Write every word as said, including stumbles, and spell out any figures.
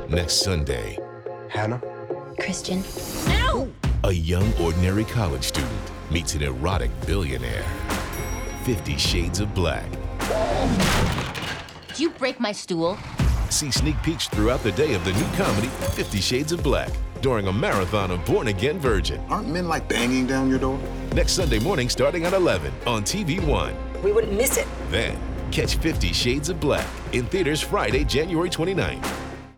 Next Sunday. Hannah? Christian. Ow! A young, ordinary college student meets an erotic billionaire. Fifty Shades of Black. Did you break my stool? See sneak peeks throughout the day of the new comedy, Fifty Shades of Black, during a marathon of born-again virgin. Aren't men like banging down your door? Next Sunday morning starting at eleven on T V One. We wouldn't miss it. Then, catch Fifty Shades of Black in theaters Friday, January twenty-ninth.